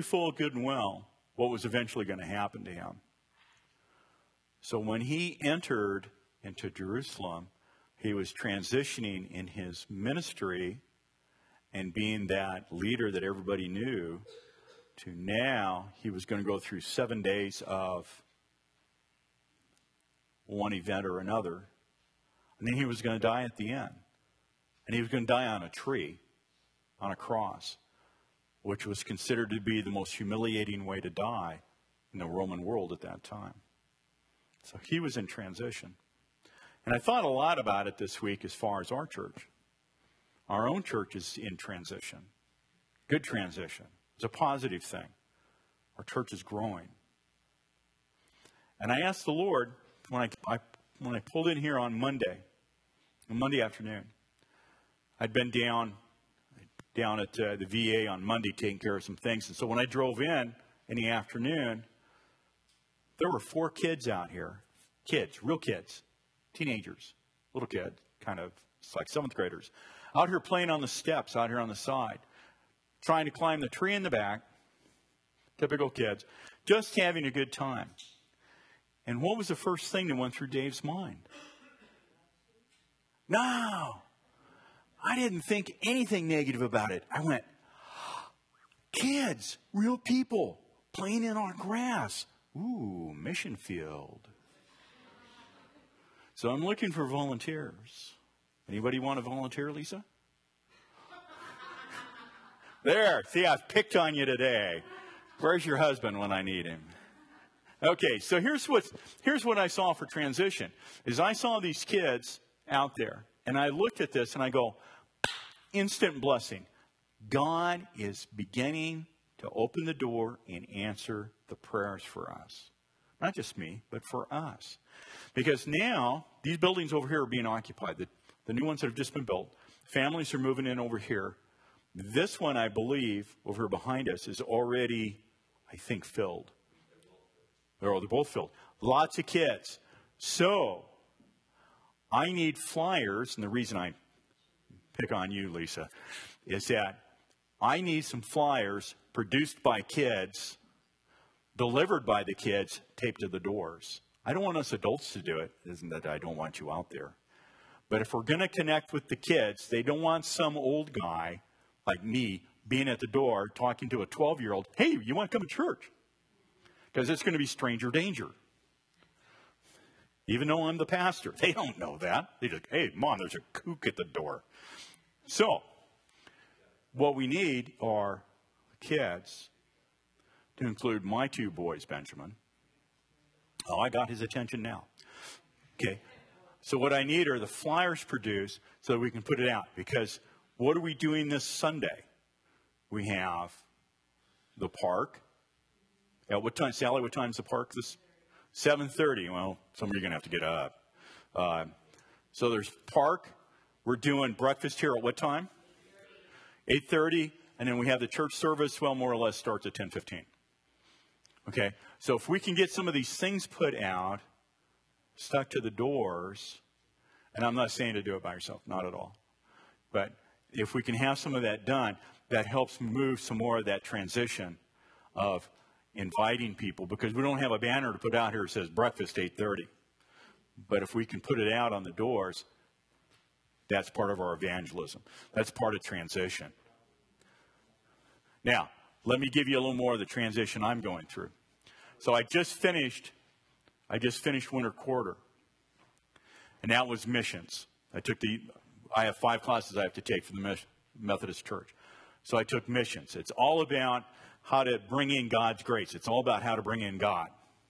full of good and well what was eventually going to happen to him. So when he entered into Jerusalem, he was transitioning in his ministry and being that leader that everybody knew to now he was going to go through 7 days of one event or another. And then he was going to die at the end. And he was going to die on a tree, on a cross, which was considered to be the most humiliating way to die in the Roman world at that time. So he was in transition. And I thought a lot about it this week as far as our church. Our own church is in transition. Good transition. It's a positive thing. Our church is growing. And I asked the Lord, when I pulled in here on Monday afternoon, I'd been down at the VA on Monday taking care of some things. And so when I drove in the afternoon, there were 4 kids out here. Kids, real kids, teenagers, little kids, kind of, it's like 7th graders, out here playing on the steps out here on the side, trying to climb the tree in the back, typical kids, just having a good time. And what was the first thing that went through Dave's mind? No, I didn't think anything negative about it. I went, kids, real people, playing in our grass. Ooh, mission field. So I'm looking for volunteers. Anybody want to volunteer, Lisa? There, see, I've picked on you today. Where's your husband when I need him? Okay, so here's what I saw for transition, is I saw these kids out there, and I looked at this and I go, instant blessing. God is beginning to open the door and answer the prayers for us. Not just me, but for us. Because now, these buildings over here are being occupied. The new ones that have just been built. Families are moving in over here. This one, I believe, over here behind us is already, I think, filled. They're both filled. Lots of kids. So, I need flyers, and the reason I pick on you, Lisa, is that I need some flyers produced by kids, delivered by the kids, taped to the doors. I don't want us adults to do it. Isn't that I don't want you out there. But if we're going to connect with the kids, they don't want some old guy like me being at the door talking to a 12-year-old, hey, you want to come to church? Because it's going to be stranger danger. Even though I'm the pastor. They don't know that. They just, hey, Mom, there's a kook at the door. So, what we need are kids, to include my 2 boys, Benjamin. Oh, I got his attention now. Okay. So what I need are the flyers produced so that we can put it out. Because what are we doing this Sunday? We have the park. At what time, Sally, what time is the park? This 7:30. Well, some of you are going to have to get up. So there's park. We're doing breakfast here at what time? 8:30. And then we have the church service, well, more or less starts at 10:15. Okay, so if we can get some of these things put out, stuck to the doors, and I'm not saying to do it by yourself, not at all. But if we can have some of that done, that helps move some more of that transition of inviting people, because we don't have a banner to put out here that says breakfast 8:30. But if we can put it out on the doors, that's part of our evangelism. That's part of transition. Now, let me give you a little more of the transition I'm going through. So I just finished winter quarter. And that was missions. I have 5 classes I have to take for the Methodist Church. So I took missions. It's all about how to bring in God's grace. It's all about how to bring in God.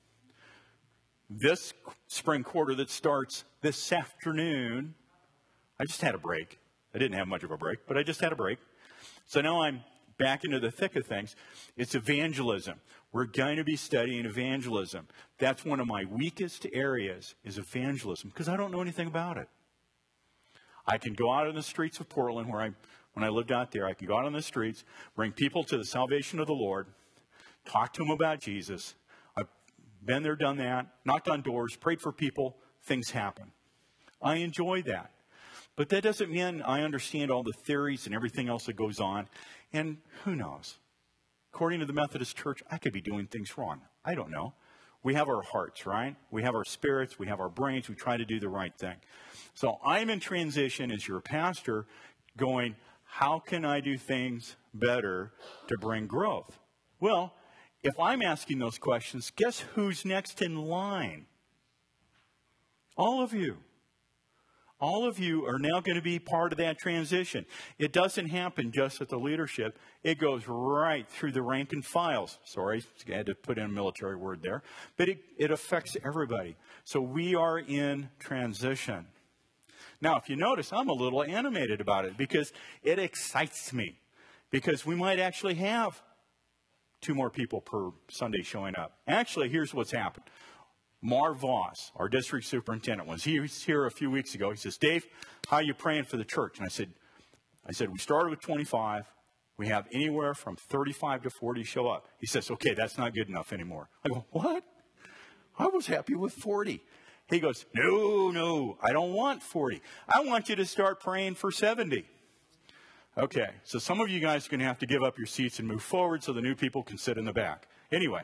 This spring quarter that starts this afternoon, I just had a break. I didn't have much of a break, but I just had a break. So now I'm back into the thick of things. It's evangelism. We're going to be studying evangelism. That's one of my weakest areas, is evangelism, because I don't know anything about it. I can go out in the streets of Portland, when I lived out there, I can go out on the streets, bring people to the salvation of the Lord, talk to them about Jesus. I've been there, done that, knocked on doors, prayed for people, things happen. I enjoy that. But that doesn't mean I understand all the theories and everything else that goes on. And who knows? according to the Methodist Church, I could be doing things wrong. I don't know. We have our hearts, right? We have our spirits. We have our brains. We try to do the right thing. So I'm in transition as your pastor going, how can I do things better to bring growth? Well, if I'm asking those questions, guess who's next in line? All of you. All of you are now going to be part of that transition. It doesn't happen just at the leadership. It goes right through the rank and files. Sorry, I had to put in a military word there. But it affects everybody. So we are in transition. Now, if you notice, I'm a little animated about it because it excites me. Because we might actually have 2 more people per Sunday showing up. Actually, here's what's happened. Marv Voss, our district superintendent, was here a few weeks ago. He says, Dave, how are you praying for the church? And I said, we started with 25. We have anywhere from 35 to 40 show up. He says, okay, that's not good enough anymore. I go, what? I was happy with 40. He goes, no, I don't want 40. I want you to start praying for 70. Okay, so some of you guys are going to have to give up your seats and move forward so the new people can sit in the back. Anyway.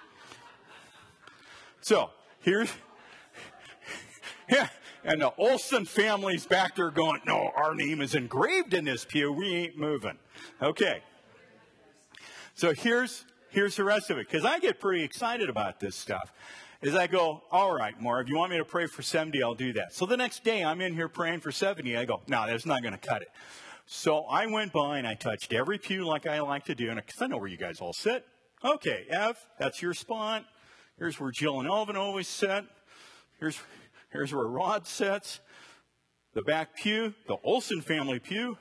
So, yeah, and the Olson family's back there going, no, our name is engraved in this pew. We ain't moving. Okay. So here's the rest of it, because I get pretty excited about this stuff. As I go, all right, Marv, you want me to pray for 70? I'll do that. So the next day, I'm in here praying for 70. I go, no, that's not going to cut it. So I went by and I touched every pew like I like to do, and because I know where you guys all sit. Okay, Ev, that's your spot. Here's where Jill and Elvin always sit. Here's where Rod sits. The back pew, the Olson family pew.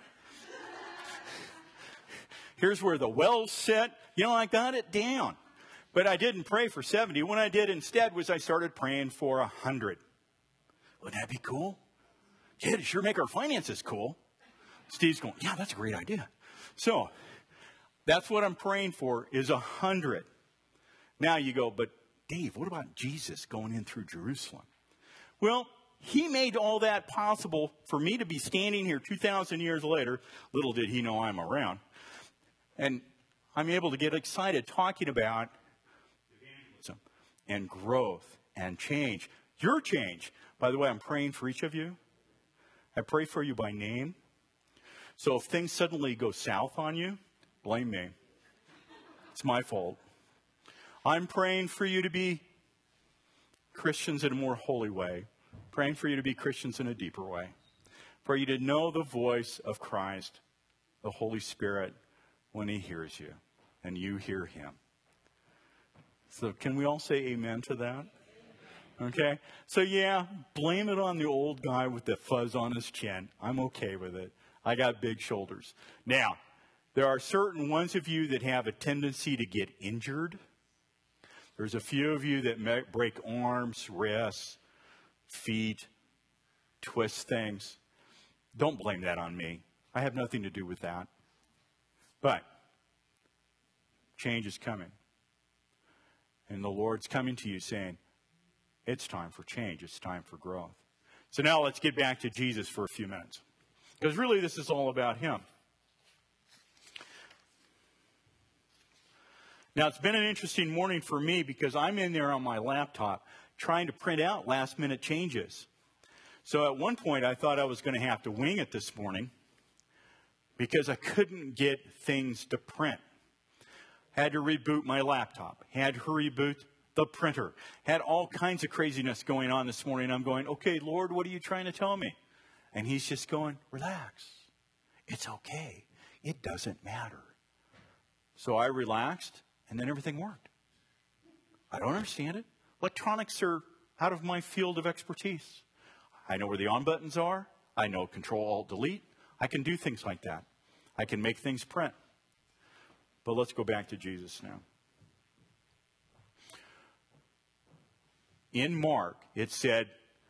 Here's where the Wells sit. You know, I got it down. But I didn't pray for 70. What I did instead was I started praying for 100. Wouldn't that be cool? Yeah, to sure make our finances cool. Steve's going, yeah, that's a great idea. So that's what I'm praying for is 100. Now you go, but Dave, what about Jesus going in through Jerusalem? Well, he made all that possible for me to be standing here 2,000 years later. Little did he know I'm around. And I'm able to get excited talking about evangelism and growth and change. Your change. By the way, I'm praying for each of you. I pray for you by name. So if things suddenly go south on you, blame me. It's my fault. I'm praying for you to be Christians in a more holy way. Praying for you to be Christians in a deeper way. For you to know the voice of Christ, the Holy Spirit, when he hears you and you hear him. So can we all say amen to that? Okay? So yeah, blame it on the old guy with the fuzz on his chin. I'm okay with it. I got big shoulders. Now, there are certain ones of you that have a tendency to get injured. There's a few of you that break arms, wrists, feet, twist things. Don't blame that on me. I have nothing to do with that. But change is coming. And the Lord's coming to you saying, it's time for change. It's time for growth. So now let's get back to Jesus for a few minutes. Because really this is all about him. Now, it's been an interesting morning for me because I'm in there on my laptop trying to print out last-minute changes. So at one point, I thought I was going to have to wing it this morning because I couldn't get things to print. Had to reboot my laptop. Had to reboot the printer. Had all kinds of craziness going on this morning. I'm going, okay, Lord, what are you trying to tell me? And he's just going, relax. It's okay. It doesn't matter. So I relaxed. And then everything worked. I don't understand it. Electronics are out of my field of expertise. I know where the on buttons are. I know Control-Alt-Delete. I can do things like that. I can make things print. But let's go back to Jesus now. In Mark, it said,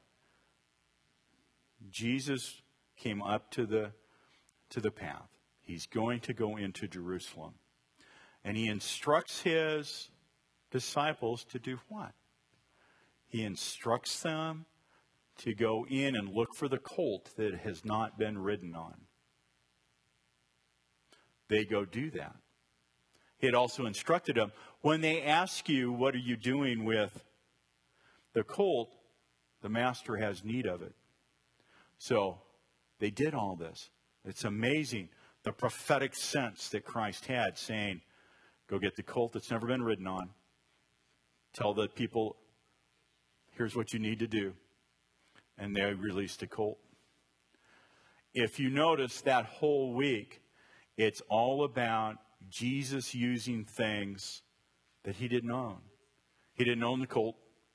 Jesus came up to the path. He's going to go into Jerusalem. And he instructs his disciples to do what? He instructs them to go in and look for the colt that has not been ridden on. They go do that. He had also instructed them, when they ask you, what are you doing with the colt, the master has need of it. So they did all this. It's amazing the prophetic sense that Christ had, saying, go get the colt that's never been ridden on. Tell the people, here's what you need to do. And they released a colt. If you notice that whole week, it's all about Jesus using things that he didn't own. He didn't own the colt.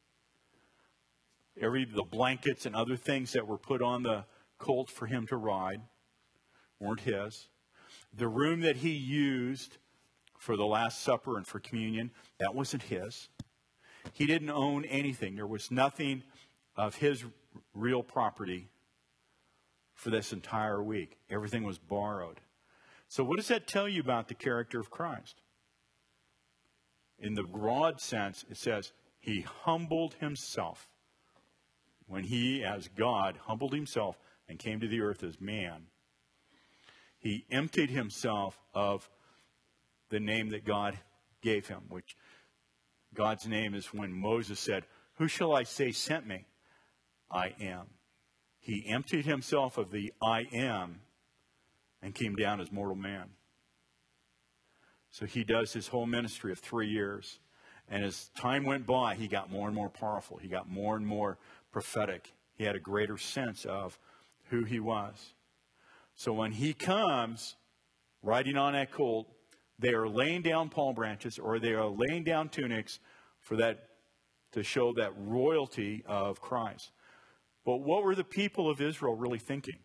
The blankets and other things that were put on the colt for him to ride weren't his. The room that he used for the Last Supper and for communion, that wasn't his. He didn't own anything. There was nothing of his real property for this entire week. Everything was borrowed. So what does that tell you about the character of Christ? In the broad sense, it says he humbled himself. When he, as God, humbled himself and came to the earth as man, he emptied himself of the name that God gave him, which God's name is when Moses said, who shall I say sent me? I am. He emptied himself of the I am and came down as mortal man. So he does his whole ministry of 3 years. And as time went by, he got more and more powerful. He got more and more prophetic. He had a greater sense of who he was. So when he comes riding on that colt, they are laying down palm branches or they are laying down tunics for that, to show that royalty of Christ. But what were the people of Israel really thinking?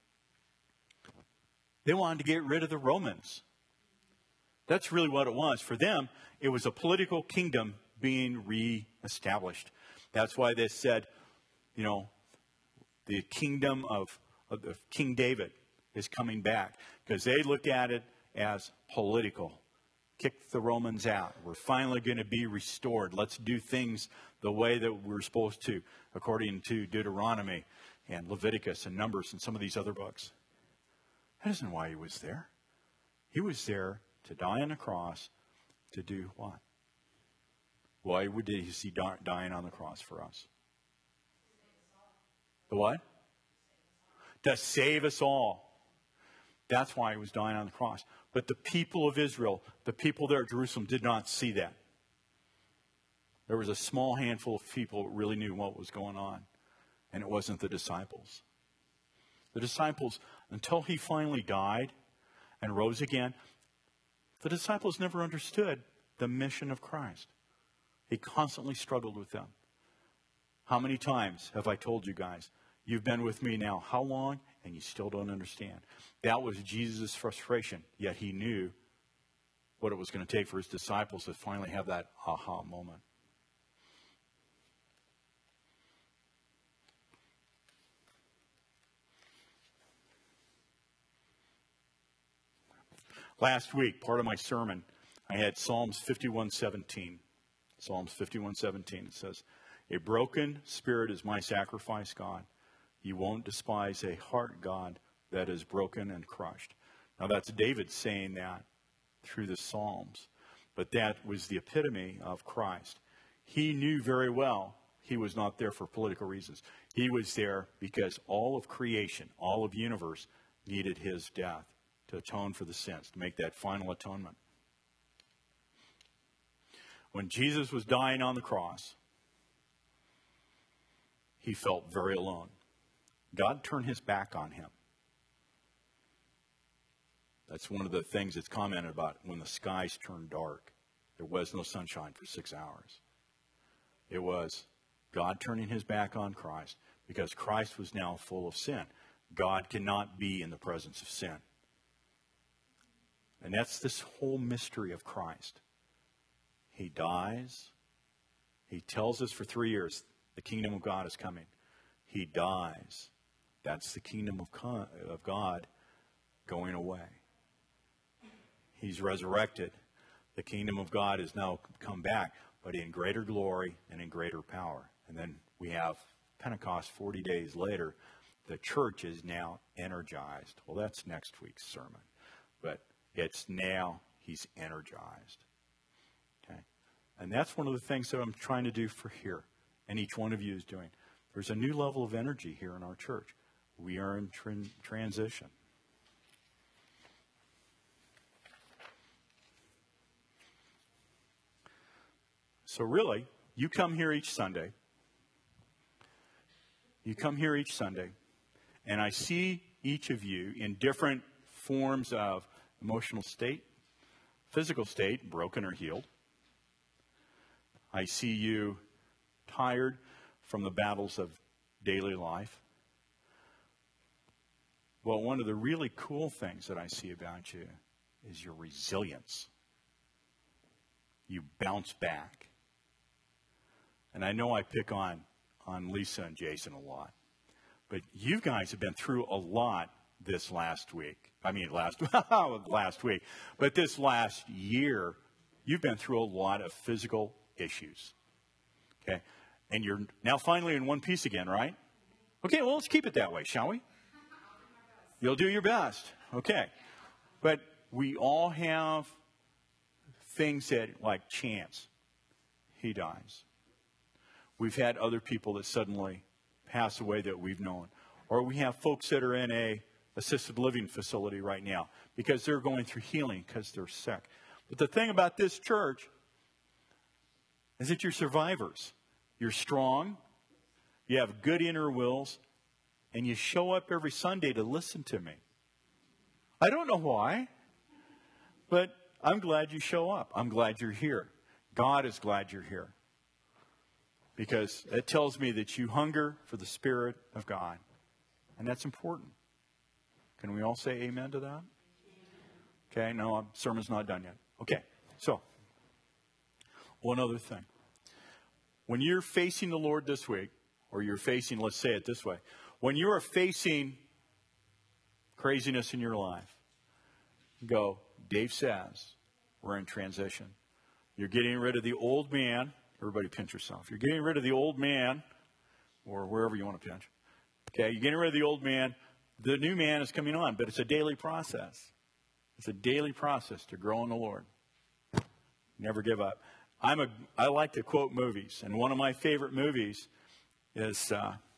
They wanted to get rid of the Romans. That's really what it was. For them, it was a political kingdom being reestablished. That's why they said, the kingdom of King David is coming back. Because they looked at it as political. Kick the Romans out. We're finally going to be restored. Let's do things the way that we're supposed to, according to Deuteronomy and Leviticus and Numbers and some of these other books. That isn't why he was there. He was there to die on the cross to do what? Why would he see dying on the cross for us? The what? To save us all. That's why he was dying on the cross. But the people of Israel, the people there at Jerusalem, did not see that. There was a small handful of people that really knew what was going on. And it wasn't the disciples. The disciples, until he finally died and rose again, the disciples never understood the mission of Christ. He constantly struggled with them. How many times have I told you guys, you've been with me now how long, and you still don't understand? That was Jesus' frustration, yet he knew what it was going to take for his disciples to finally have that aha moment. Last week, part of my sermon, I had Psalms 51:17. Psalms 51:17. It says, a broken spirit is my sacrifice, God. You won't despise a heart, God, that is broken and crushed. Now that's David saying that through the Psalms. But that was the epitome of Christ. He knew very well he was not there for political reasons. He was there because all of creation, all of the universe needed his death to atone for the sins, to make that final atonement. When Jesus was dying on the cross, he felt very alone. God turned his back on him. That's one of the things that's commented about when the skies turned dark. There was no sunshine for 6 hours. It was God turning his back on Christ because Christ was now full of sin. God cannot be in the presence of sin. And that's this whole mystery of Christ. He dies. He tells us for 3 years the kingdom of God is coming. He dies. That's the kingdom of God going away. He's resurrected. The kingdom of God has now come back, but in greater glory and in greater power. And then we have Pentecost 40 days later. The church is now energized. Well, that's next week's sermon. But it's now he's energized. Okay? And that's one of the things that I'm trying to do for here, and each one of you is doing. There's a new level of energy here in our church. We are in transition. So really, you come here each Sunday. You come here each Sunday, and I see each of you in different forms of emotional state, physical state, broken or healed. I see you tired from the battles of daily life. Well, one of the really cool things that I see about you is your resilience. You bounce back. And I know I pick on Lisa and Jason a lot, but you guys have been through a lot this last week. Last week. But this last year, you've been through a lot of physical issues. Okay? And you're now finally in one piece again, right? Okay, well, let's keep it that way, shall we? You'll do your best. Okay. But we all have things that, like Chance, he dies. We've had other people that suddenly pass away that we've known. Or we have folks that are in a assisted living facility right now because they're going through healing because they're sick. But the thing about this church is that you're survivors. You're strong. You have good inner wills. And you show up every Sunday to listen to me. I don't know why, but I'm glad you show up. I'm glad you're here. God is glad you're here. Because it tells me that you hunger for the Spirit of God. And that's important. Can we all say amen to that? Okay, no, sermon's not done yet. Okay, so, one other thing. When you're facing the Lord this week, or you're facing, let's say it this way, when you are facing craziness in your life, go, Dave says, we're in transition. You're getting rid of the old man. Everybody pinch yourself. You're getting rid of the old man, or wherever you want to pinch. Okay, you're getting rid of the old man. The new man is coming on, but it's a daily process. It's a daily process to grow in the Lord. Never give up. I like to quote movies, and one of my favorite movies is,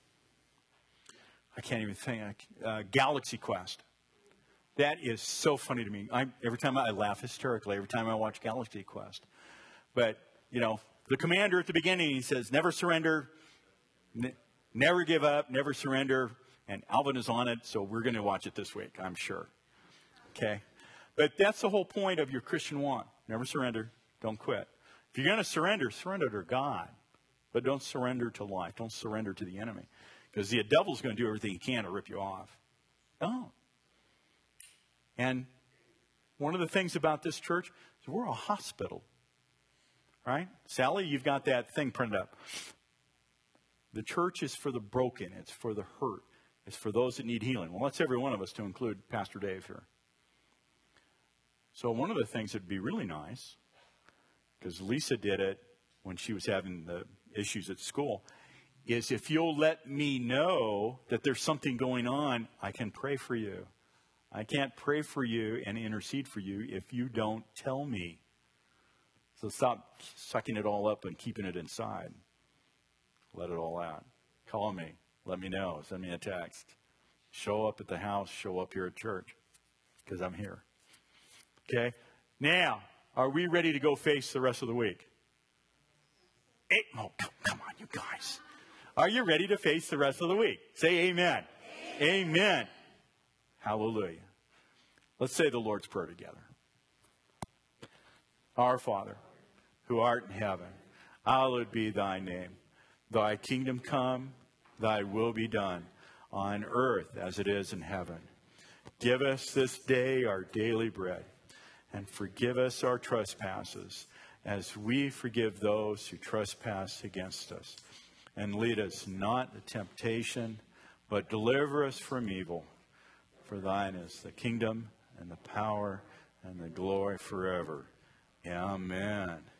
I can't even think, Galaxy Quest. That is so funny to me. Every time I laugh hysterically every time I watch Galaxy Quest. But, you know, the commander at the beginning, he says, never surrender, never give up, never surrender. And Alvin is on it, so we're going to watch it this week, I'm sure. Okay? But that's the whole point of your Christian walk. Never surrender. Don't quit. If you're going to surrender, surrender to God. But don't surrender to life. Don't surrender to the enemy. Because the devil's going to do everything he can to rip you off. Don't. And one of the things about this church is we're a hospital. Right? Sally, you've got that thing printed up. The church is for the broken. It's for the hurt. It's for those that need healing. Well, that's every one of us, to include Pastor Dave here. So one of the things that would be really nice, because Lisa did it when she was having the issues at school, is if you'll let me know that there's something going on, I can pray for you. I can't pray for you and intercede for you if you don't tell me. So stop sucking it all up and keeping it inside. Let it all out. Call me. Let me know. Send me a text. Show up at the house. Show up here at church. Because I'm here. Okay? Now, are we ready to go face the rest of the week? Oh, come on, you guys. Are you ready to face the rest of the week? Say amen. Amen. Amen. Hallelujah. Let's say the Lord's Prayer together. Our Father, who art in heaven, hallowed be thy name. Thy kingdom come, thy will be done, on earth as it is in heaven. Give us this day our daily bread, and forgive us our trespasses, as we forgive those who trespass against us. And lead us not into temptation, but deliver us from evil. For thine is the kingdom and the power and the glory forever. Amen.